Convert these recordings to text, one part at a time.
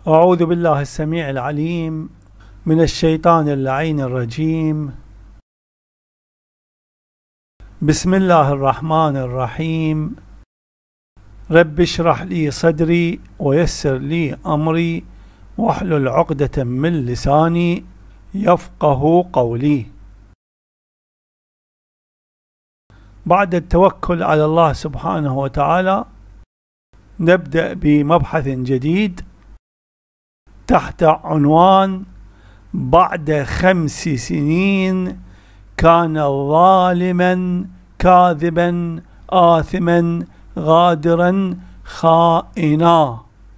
أعوذ بالله السميع العليم من الشيطان اللعين الرجيم. بسم الله الرحمن الرحيم. رب اشرح لي صدري ويسر لي أمري واحلل عقدة من لساني يفقه قولي. بعد التوكل على الله سبحانه وتعالى نبدأ بمبحث جديد تحت عنوان: بعد 5 سنين كان ظالما كاذبا آثما غادرا خائنا،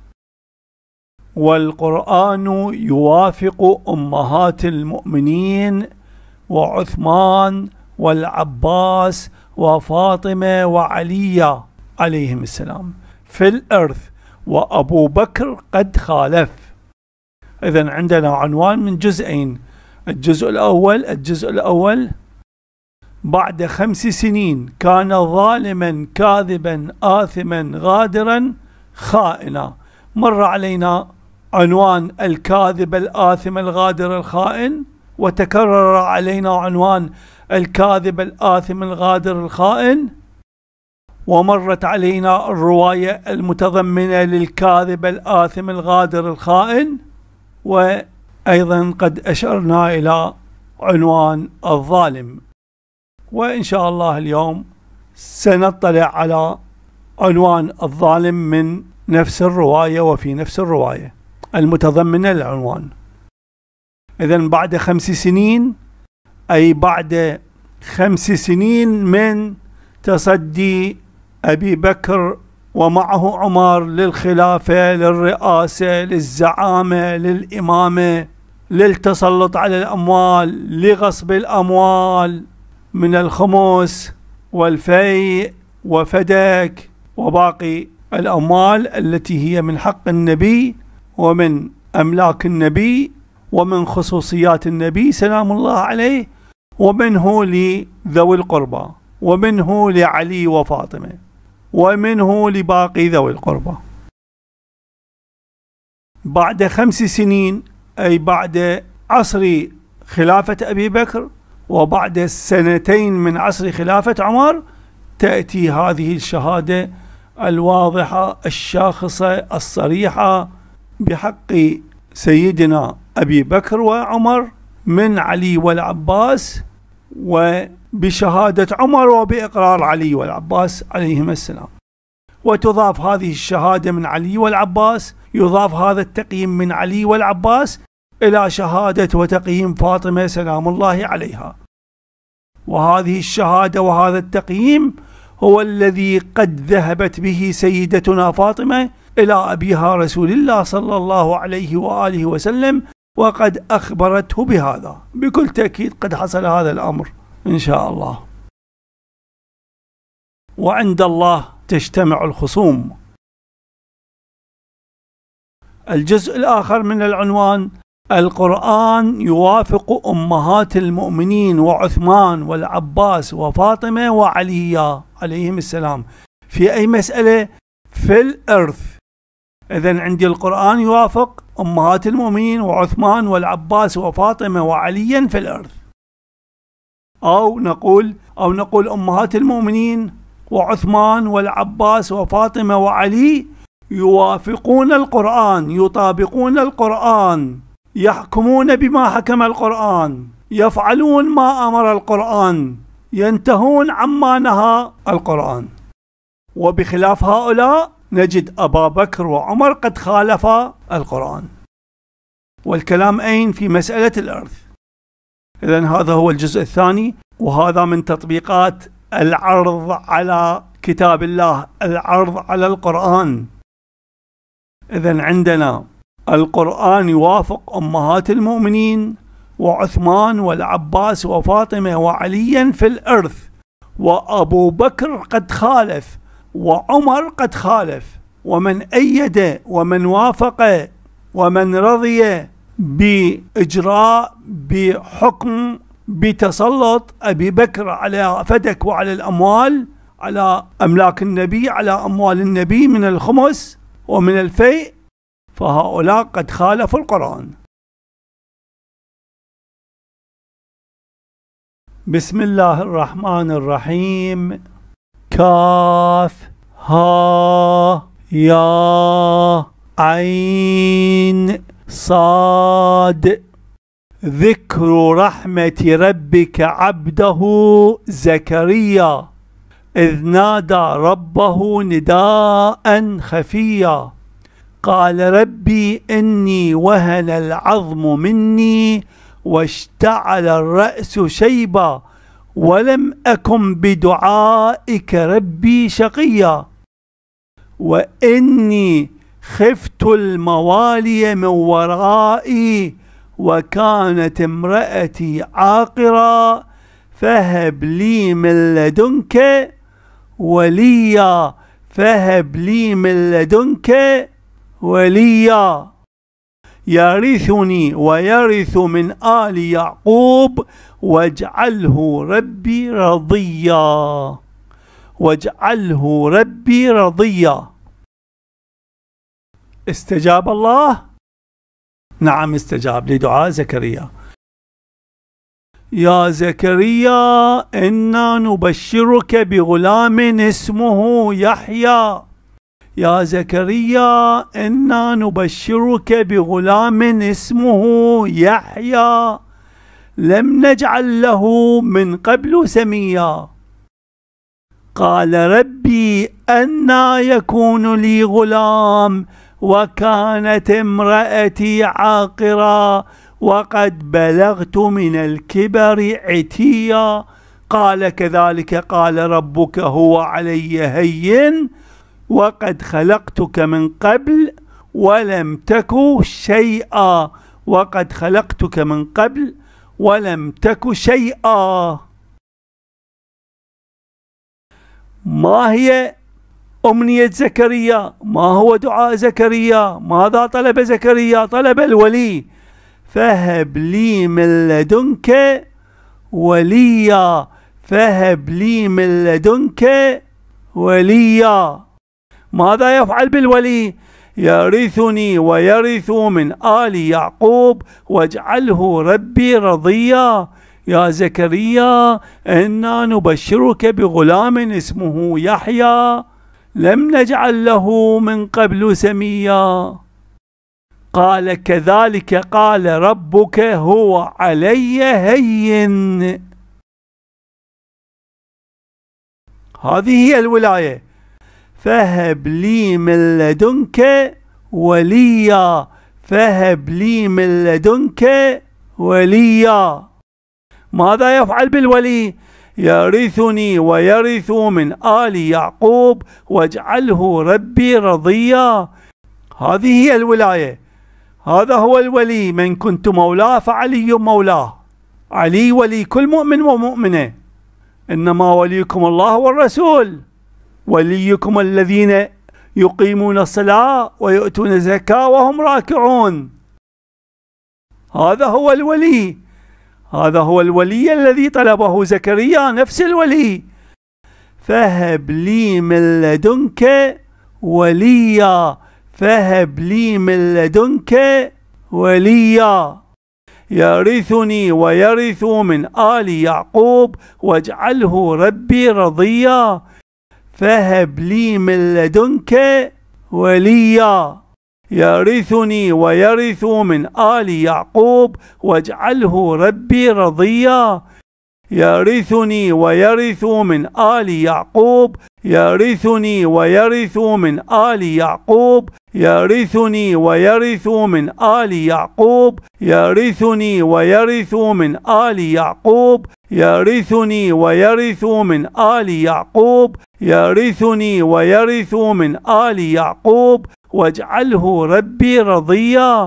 والقرآن يوافق أمهات المؤمنين وعثمان والعباس وفاطمة وعلي عليهم السلام في الإرث، وأبو بكر قد خالف. إذن عندنا عنوان من جزئين. الجزء الأول بعد 5 سنين كان ظالما كاذبا آثما غادرا خائنا. مر علينا عنوان الكاذب الآثم الغادر الخائن، وتكرر علينا عنوان الكاذب الآثم الغادر الخائن، ومرت علينا الرواية المتضمنة للكاذب الآثم الغادر الخائن، وأيضا قد أشرنا إلى عنوان الظالم. وإن شاء الله اليوم سنطلع على عنوان الظالم من نفس الرواية وفي نفس الرواية المتضمنة للعنوان. إذن بعد 5 سنين أي بعد 5 سنين من تصدي أبي بكر ومعه عمر للخلافة، للرئاسة، للزعامة، للإمامة، للتسلط على الأموال، لغصب الأموال من الخمس والفيء وفدك وباقي الأموال التي هي من حق النبي ومن أملاك النبي ومن خصوصيات النبي سلام الله عليه، ومنه لذوي القربى، ومنه لعلي وفاطمة، ومنه لباقي ذوي القربى. بعد 5 سنين أي بعد عصر خلافة أبي بكر وبعد 2 من عصر خلافة عمر تأتي هذه الشهادة الواضحة الشاخصة الصريحة بحق سيدنا أبي بكر وعمر من علي والعباس، وبشهادة عمر وبإقرار علي والعباس عليهم السلام. وتضاف هذه الشهادة من علي والعباس، يضاف هذا التقييم من علي والعباس إلى شهادة وتقييم فاطمة سلام الله عليها. وهذه الشهادة وهذا التقييم هو الذي قد ذهبت به سيدتنا فاطمة إلى أبيها رسول الله صلى الله عليه وآله وسلم، وقد أخبرته بهذا. بكل تأكيد قد حصل هذا الأمر إن شاء الله. وعند الله تجتمع الخصوم. الجزء الآخر من العنوان: القرآن يوافق أمهات المؤمنين وعثمان والعباس وفاطمة وعلي عليهم السلام في أي مسألة؟ في الإرث. إذن عندي القرآن يوافق أمهات المؤمنين وعثمان والعباس وفاطمة وعليا في الإرث، أو نقول أمهات المؤمنين وعثمان والعباس وفاطمة وعلي يوافقون القرآن، يطابقون القرآن، يحكمون بما حكم القرآن، يفعلون ما أمر القرآن، ينتهون عما نهى القرآن. وبخلاف هؤلاء نجد أبا بكر وعمر قد خالفا القرآن. والكلام أين؟ في مسألة الإرث. إذن هذا هو الجزء الثاني، وهذا من تطبيقات العرض على كتاب الله، العرض على القرآن. إذن عندنا القرآن يوافق أمهات المؤمنين وعثمان والعباس وفاطمة وعليا في الإرث، وأبو بكر قد خالف وعمر قد خالف، ومن أيد ومن وافق ومن رضي بإجراء بحكم بتسلط أبي بكر على فدك وعلى الأموال، على أملاك النبي، على أموال النبي من الخمس ومن الفيء، فهؤلاء قد خالفوا القرآن. بسم الله الرحمن الرحيم. كاف ها يا عين صاد. ذكر رحمة ربك عبده زكريا إذ نادى ربه نداء خفيا قال ربي إني وهن العظم مني واشتعل الرأس شيبا ولم أكن بدعائك ربي شقيا وإني خفت الموالي من ورائي وكانت امرأتي عاقرا فهب لي من لدنك وليا فهب لي من لدنك وليا يرثني ويرث من آل يعقوب واجعله ربي رضيا واجعله ربي رضيا. استجاب الله؟ نعم استجاب لدعاء زكريا. يا زكريا إنا نبشرك بغلام اسمه يحيى. يا زكريا إنا نبشرك بغلام اسمه يحيى لم نجعل له من قبل سميا قال ربي أنى يكون لي غلام وكانت امرأتي عاقرا وقد بلغت من الكبر عتيا قال كذلك قال ربك هو علي هين وقد خلقتك من قبل ولم تك شيئا وقد خلقتك من قبل ولم تك شيئا. ما هي أمنية زكريا؟ ما هو دعاء زكريا؟ ماذا طلب زكريا؟ طلب الولي. فهب لي من لدنك وليا فهب لي من لدنك وليا. ماذا يفعل بالولي؟ يرثني ويرث من آل يعقوب واجعله ربي رضيا. يا زكريا إنا نبشرك بغلام اسمه يحيى لم نجعل له من قبل سميا قال كذلك قال ربك هو علي هين. هذه هي الولاية. فهب لي من لدنك وليا فهب لي من لدنك وليا. ماذا يفعل بالولي؟ يرثني ويرث من آل يعقوب واجعله ربي رضيا. هذه هي الولاية. هذا هو الولي. من كنت مولاه فعلي مولاه. علي ولي كل مؤمن ومؤمنة. إنما وليكم الله والرسول. وليكم الذين يقيمون الصلاة ويؤتون الزكاة وهم راكعون. هذا هو الولي. هذا هو الولي الذي طلبه زكريا، نفس الولي. فهب لي من لدنك وليا فهب لي من لدنك وليا يرثني ويرث من آل يعقوب واجعله ربي رضيا. فهب لي من لدنك وليا يرثني ويرث من آل يعقوب واجعله ربي رضيا. يرثني ويرث من آل يعقوب يرثني ويرث من آل يعقوب يرثني ويرث من آل يعقوب يرثني ويرث من آل يعقوب يرثني ويرث من آل يعقوب يرثني ويرث من آل يعقوب واجعله ربي رضيا.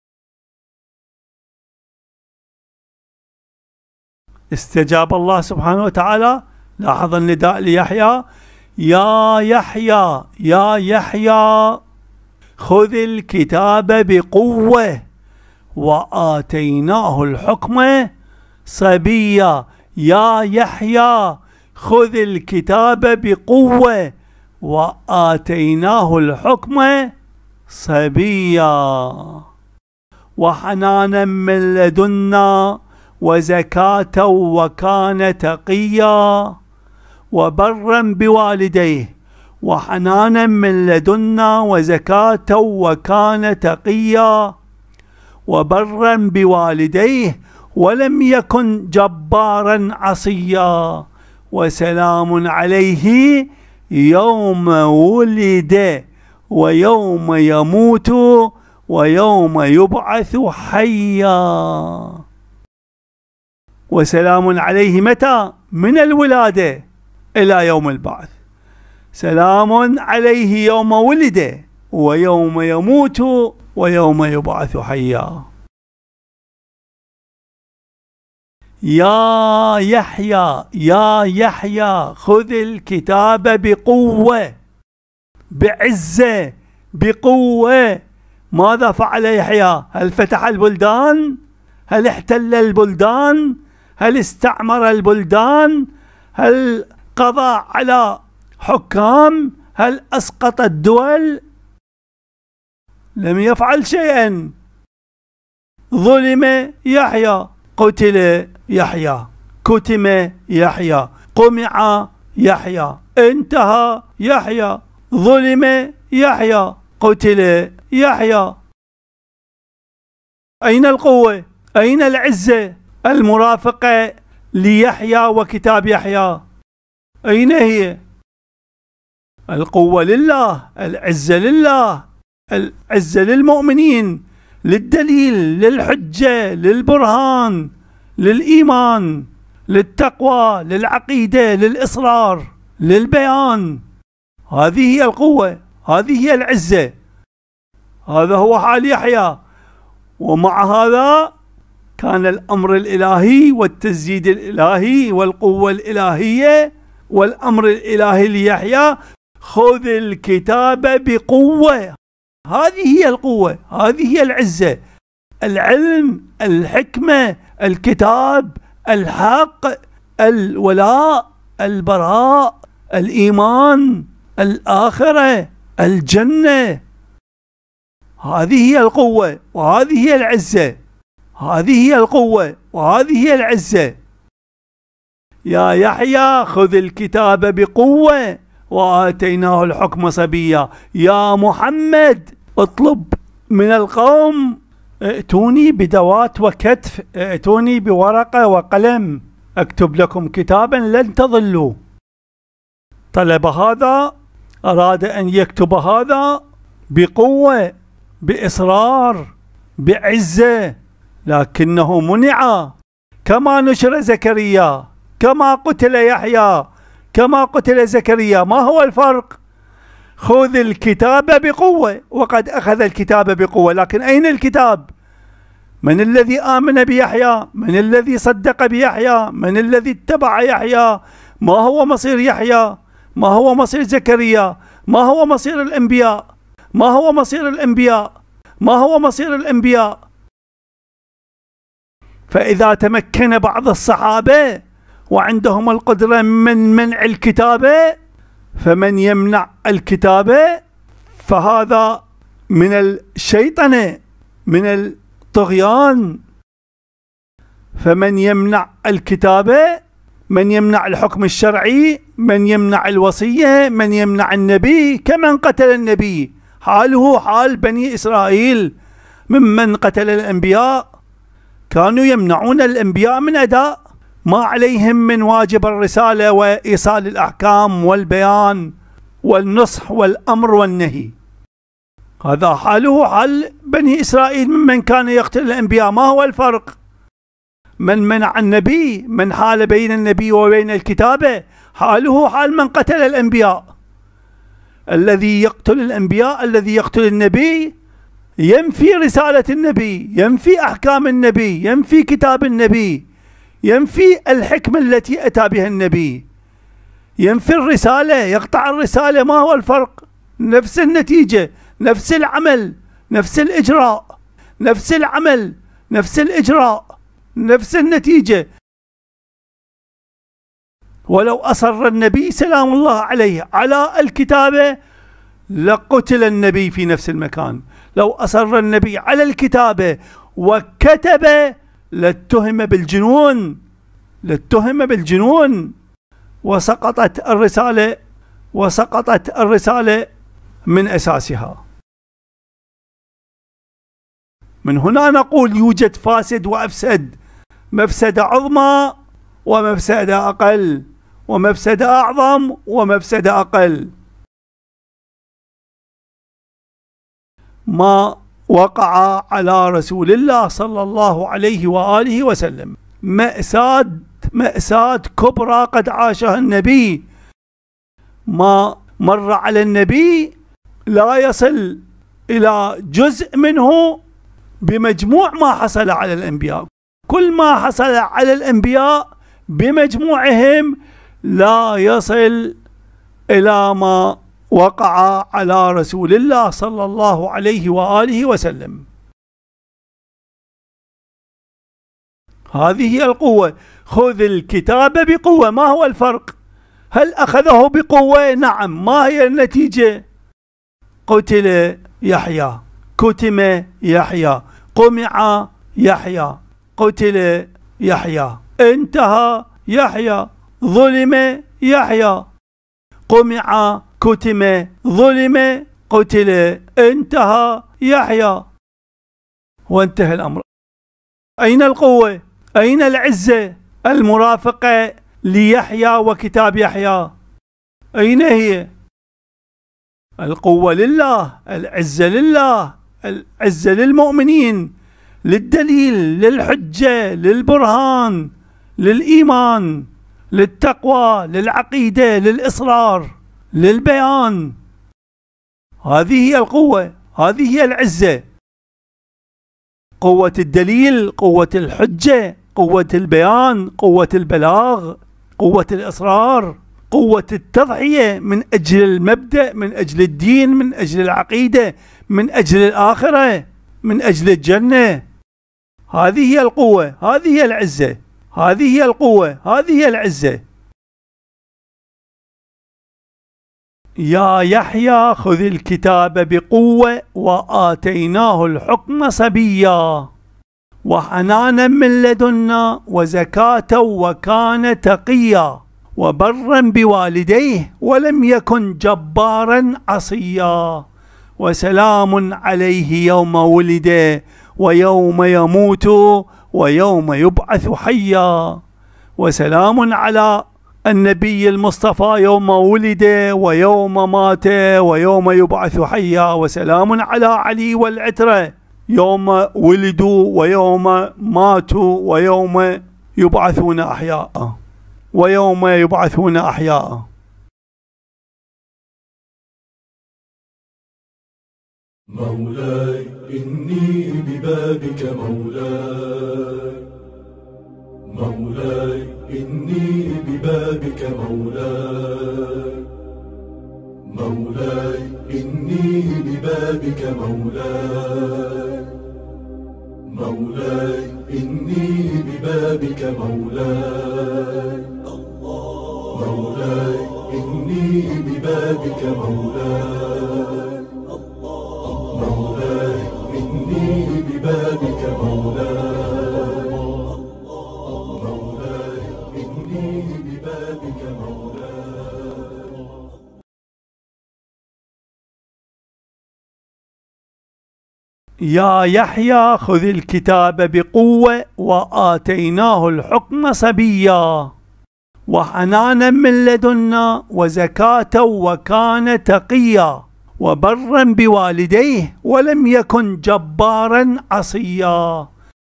استجاب الله سبحانه وتعالى. لاحظ النداء ليحيى: يا يحيى يا يحيى خذ الكتاب بقوة وآتيناه الحكم صبيا. يا يحيى خذ الكتاب بقوة وآتيناه الحكم صبيا وحنانا من لدنا وزكاة وكان تقيا وبرا بوالديه وحنانا من لدنا وزكاة وكان تقيا وبرا بوالديه ولم يكن جبارا عصيا وسلام عليه يوم ولد ويوم يموت ويوم يبعث حيا. وسلام عليه متى؟ من الولادة إلى يوم البعث. سلام عليه يوم ولد ويوم يموت ويوم يبعث حيا. يا يحيى يا يحيى خذ الكتاب بقوة بعزة بقوة. ماذا فعل يحيى؟ هل فتح البلدان؟ هل احتل البلدان؟ هل استعمر البلدان؟ هل قضى على حكام؟ هل أسقط الدول؟ لم يفعل شيئا. ظلم يحيى، قتل يحيى، كتم يحيى، قمع يحيى، انتهى يحيى، ظلم يحيى، قتل يحيى. أين القوة؟ أين العزة المرافقة ليحيى وكتاب يحيى؟ أين هي؟ القوة لله، العزة لله، العزة للمؤمنين، للدليل، للحجة، للبرهان، للإيمان، للتقوى، للعقيدة، للإصرار، للبيان. هذه هي القوة، هذه هي العزة. هذا هو حال يحيى. ومع هذا كان الأمر الإلهي والتزييد الإلهي والقوة الإلهية والأمر الإلهي ليحيى: خذ الكتاب بقوة. هذه هي القوة، هذه هي العزة. العلم، الحكمة، الكتاب، الحق، الولاء، البراء، الإيمان، الآخرة، الجنة. هذه هي القوة وهذه هي العزة. هذه هي القوة وهذه هي العزة. يا يحيى خذ الكتاب بقوة وآتيناه الحكم صبيا. يا محمد اطلب من القوم: ائتوني بدوات وكتف، ائتوني بورقة وقلم اكتب لكم كتابا لن تضلوا. طلب هذا، أراد أن يكتب هذا بقوة، بإصرار، بعزة، لكنه منع. كما نشر زكريا، كما قتل يحيى، كما قتل زكريا. ما هو الفرق؟ خذ الكتاب بقوة، وقد أخذ الكتاب بقوة، لكن أين الكتاب؟ من الذي آمن بيحيى؟ من الذي صدق بيحيى؟ من الذي اتبع يحيى؟ ما هو مصير يحيى؟ ما هو مصير زكريا؟ ما هو مصير الأنبياء؟ ما هو مصير الأنبياء؟ ما هو مصير الأنبياء؟ فإذا تمكن بعض الصحابة وعندهم القدرة من منع الكتابة، فمن يمنع الكتابة فهذا من الشيطنة، من الطغيان. فمن يمنع الكتابة، من يمنع الحكم الشرعي، من يمنع الوصية، من يمنع النبي، كمن قتل النبي. حاله حال بني إسرائيل ممن قتل الأنبياء. كانوا يمنعون الأنبياء من أداء ما عليهم من واجب الرسالة وإيصال الأحكام والبيان والنصح والأمر والنهي. هذا حاله حال بني إسرائيل ممن كان يقتل الأنبياء. ما هو الفرق؟ من منع النبي، من حال بين النبي وبين الكتابة، حاله حال من قتل الأنبياء. الذي يقتل الأنبياء، الذي يقتل النبي، ينفي رسالة النبي، ينفي أحكام النبي، ينفي كتاب النبي، ينفي الحكمة التي أتى بها النبي، ينفي الرسالة، يقطع الرسالة. ما هو الفرق؟ نفس النتيجة، نفس العمل، نفس الإجراء، نفس العمل، نفس الإجراء، نفس النتيجة. ولو أصر النبي سلام الله عليه على الكتابة لقتل النبي في نفس المكان. لو أصر النبي على الكتابة وكتب لاتهم بالجنون وسقطت الرسالة من أساسها. من هنا نقول يوجد فاسد وأفسد، مفسدة عظمى ومفسدة أقل، ومفسدة أعظم ومفسدة أقل. ما وقع على رسول الله صلى الله عليه وآله وسلم مأساة كبرى قد عاشها النبي. ما مر على النبي لا يصل إلى جزء منه بمجموع ما حصل على الأنبياء. كل ما حصل على الأنبياء بمجموعهم لا يصل إلى ما وقع على رسول الله صلى الله عليه وآله وسلم. هذه هي القوة. خذ الكتاب بقوة. ما هو الفرق؟ هل أخذه بقوة؟ نعم. ما هي النتيجة؟ قتل يحيى، كتم يحيى، قمع يحيى، قتل يحيى، انتهى يحيى، ظلم يحيى، قمع، كتم، ظلم، قتل، انتهى يحيى، وانتهى الأمر. أين القوة؟ أين العزة المرافقة ليحيى وكتاب يحيى؟ أين هي؟ القوة لله، العزة لله، العزة للمؤمنين، للدليل، للحجة، للبرهان، للإيمان، للتقوى، للعقيدة، للإصرار، للبيان. هذه هي القوة، هذه هي العزة. قوة الدليل، قوة الحجة، قوة البيان، قوة البلاغ، قوة الإصرار، قوة التضحية من أجل المبدأ، من أجل الدين، من أجل العقيدة، من أجل الآخرة، من أجل الجنة. هذه هي القوة، هذه هي العزة، هذه هي القوة، هذه هي العزة. يا يحيى خذ الكتاب بقوة وآتيناه الحكم صبيا وحنانا من لدنا وزكاة وكان تقيا وبرا بوالديه ولم يكن جبارا عصيا وسلام عليه يوم ولد ويوم يموت ويوم يبعث حيا. وسلام على النبي المصطفى يوم ولد ويوم مات ويوم يبعث حيا. وسلام على علي والعترة يوم ولدوا ويوم ماتوا ويوم يبعثون أحياء، ويوم يبعثون أحياء. مولاي إني ببابك مولاي، مولاي إني ببابك مولاي، مولاي إني ببابك مولاي، مولاي إني ببابك مولاي، مولاي إني ببابك مولاي، مولاي إني ببابك مولاي، مولاي إني ببابك مولاي. يا يحيى خذ الكتاب بقوة وآتيناه الحكم صبيا وحنانا من لدنا وزكاة وكان تقيا وبرا بوالديه ولم يكن جبارا عصيا.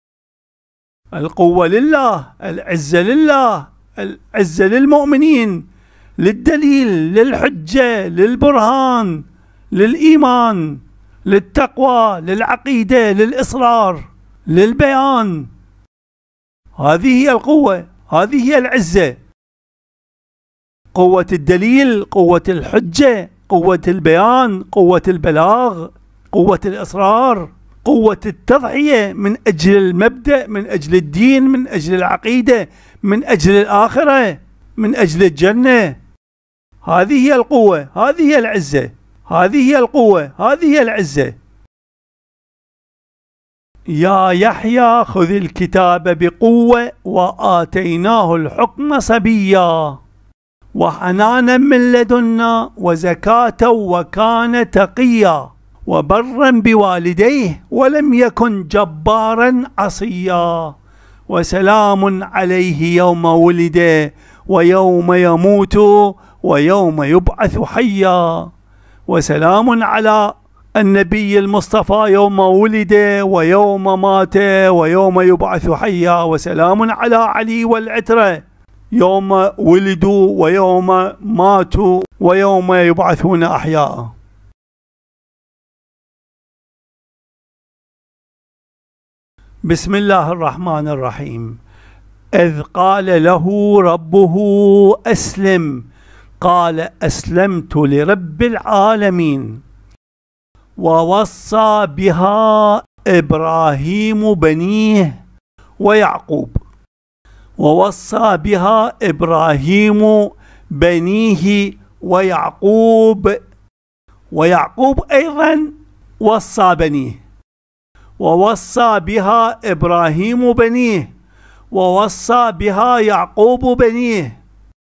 القوة لله، العزة لله، العزة للمؤمنين، للدليل، للحجة، للبرهان، للإيمان، للتقوى، للعقيدة، للإصرار، للبيان. هذه هي القوة، هذه هي العزة. قوة الدليل، قوة الحجة، قوة البيان، قوة البلاغ، قوة الإصرار، قوة التضحية من أجل المبدأ، من أجل الدين، من أجل العقيدة، من أجل الآخرة، من أجل الجنة. هذه هي القوة، هذه هي العزة، هذه هي القوة، هذه هي العزة. يا يحيى خذ الكتاب بقوة وآتيناه الحكم صبيا وحنانا من لدنا وزكاة وكان تقيا وبرا بوالديه ولم يكن جبارا عصيا وسلام عليه يوم ولد ويوم يموت ويوم يبعث حيا. وسلام على النبي المصطفى يوم ولد ويوم مات ويوم يبعث حيا. وسلام على علي والعترة يوم ولدوا ويوم ماتوا ويوم يبعثون أحياء. بسم الله الرحمن الرحيم. إذ قال له ربه أسلم قال أسلمت لرب العالمين. ووصى بها إبراهيم بنيه ويعقوب. ووصى بها إبراهيم بنيه ويعقوب. ويعقوب أيضا وصى بنيه. ووصى بها إبراهيم بنيه ووصى بها يعقوب بنيه.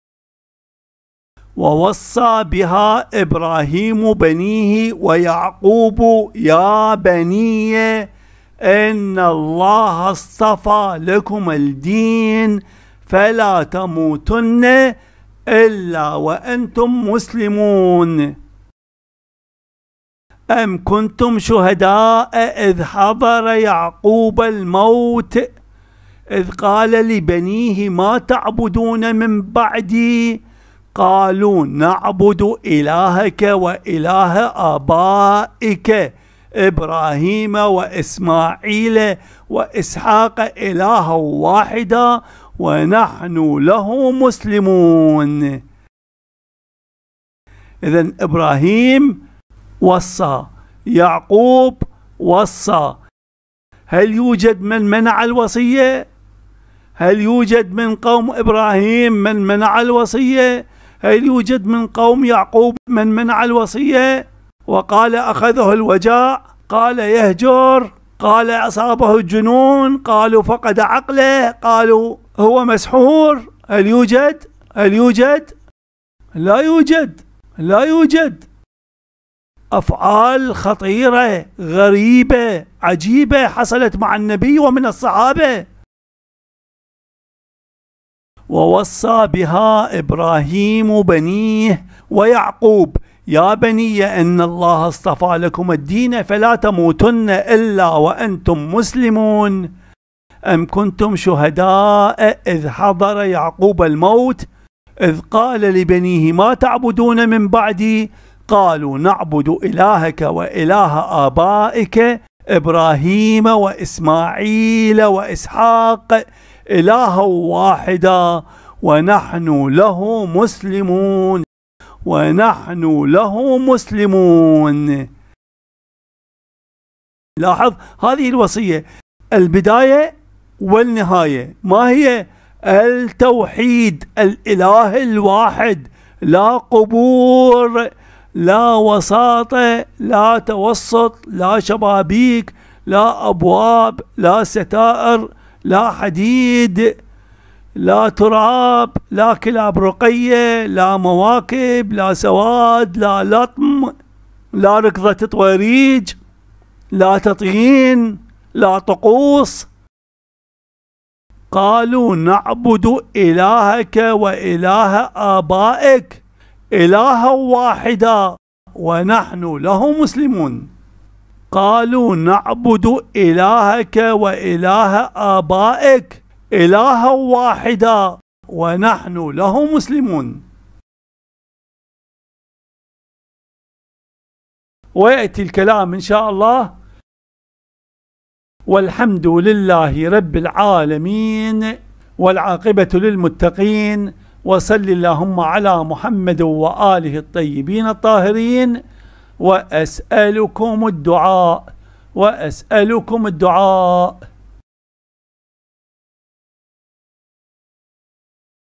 ووصى بها إبراهيم بنيه ويعقوب يا بني إن الله اصطفى لكم الدين فلا تموتن إلا وأنتم مسلمون. أم كنتم شهداء إذ حضر يعقوب الموت إذ قال لبنيه ما تعبدون من بعدي قالوا نعبد إلهك وإله آبائك إبراهيم وإسماعيل وإسحاق إلها واحدا ونحن له مسلمون. إذن إبراهيم وصى، يعقوب وصى. هل يوجد من منع الوصية؟ هل يوجد من قوم إبراهيم من منع الوصية؟ هل يوجد من قوم يعقوب من منع الوصية؟ وقال أخذه الوجاع، قال يهجر، قال أصابه الجنون، قالوا فقد عقله، قالوا هو مسحور. هل يوجد؟ هل يوجد؟ لا يوجد، لا يوجد. أفعال خطيرة غريبة عجيبة حصلت مع النبي ومن الصحابة. ووصى بها إبراهيم بنيه ويعقوب يا بني إن الله اصطفى لكم الدين فلا تموتن إلا وأنتم مسلمون. أم كنتم شهداء إذ حضر يعقوب الموت إذ قال لبنيه ما تعبدون من بعدي قالوا نعبد إلهك وإله آبائك إبراهيم وإسماعيل وإسحاق إلها واحدا ونحن له مسلمون. ونحن له مسلمون. لاحظ هذه الوصية البداية والنهاية ما هي؟ التوحيد، الإله الواحد، لا قبور، لا وساطة، لا توسط، لا شبابيك، لا أبواب، لا ستائر، لا حديد، لا تراب، لا كلاب رقية، لا مواكب، لا سواد، لا لطم، لا ركضة طواريج، لا تطيين، لا طقوس. قالوا نعبد إلهك وإله آبائك إلها واحدا ونحن له مسلمون. قالوا نعبد إلهك وإله آبائك إلها واحدا ونحن له مسلمون. ويأتي الكلام إن شاء الله. والحمد لله رب العالمين والعاقبة للمتقين وصل اللهم على محمد وآله الطيبين الطاهرين. وأسألكم الدعاء